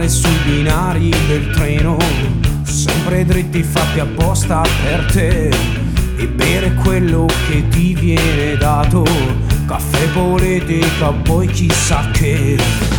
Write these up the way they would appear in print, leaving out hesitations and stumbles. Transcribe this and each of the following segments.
stare sui binari del treno, sempre dritti fatti apposta per te, e bere quello che ti viene dato, caffè, politica, poi chissà che.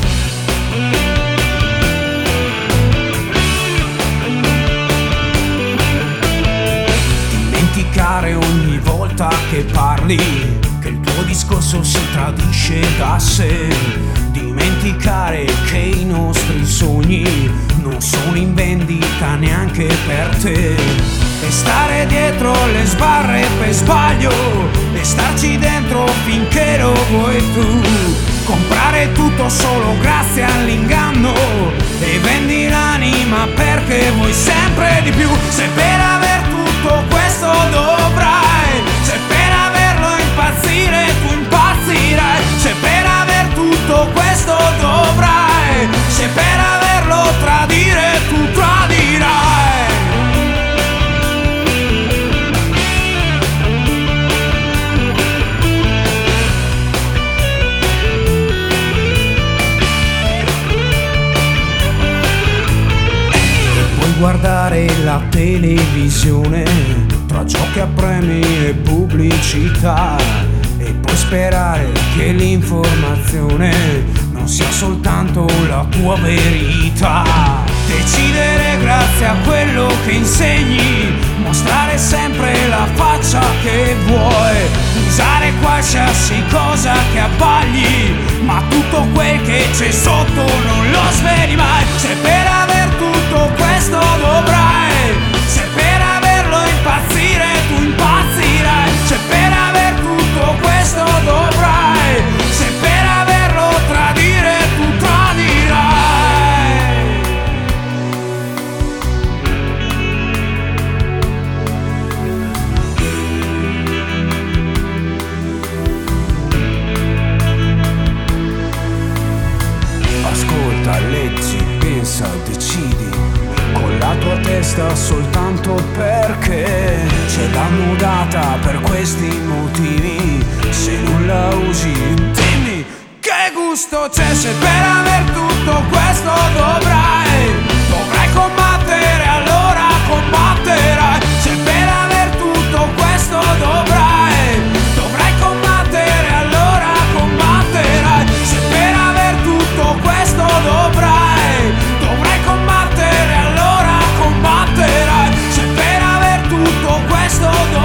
Dimenticare ogni volta che parli che il tuo discorso si tradisce da sé. Dimenticare che i nostri sogni non sono in vendita neanche per te. E stare dietro le sbarre per sbaglio, e starci dentro finché lo vuoi tu. Comprare tutto solo grazie all'inganno, e vendi l'anima perché vuoi sempre di più. Se per aver tutto questo dovrai, se per averlo impazzire tu impazzirai, se per aver tutto questo dovrai, se per averlo tradire tu tradirai. Guardare la televisione tra giochi a premi e pubblicità, e poi sperare che l'informazione non sia soltanto la tua verità. Decidere grazie a quello che insegni, mostrare sempre la faccia che vuoi, usare qualsiasi cosa che abbagli, ma tutto quel che c'è sotto non lo sveli mai. Se per aver tutto questo dovrai, se per averlo impazzire tu impazzirai, se per aver tutto questo dovrai, se per averlo tradire tu tradirai. Ascolta, leggi, pensa, decidi con la tua testa soltanto perché ce l'hanno data per questi motivi. Se non la usi dimmi che gusto c'è. Se per aver tutto questo dovrai combattere, allora combatterai. Se per aver tutto questo dovrai combattere, allora combatterai. Se per aver tutto questo dovrai combattere, allora combatterai. Se per aver tutto questo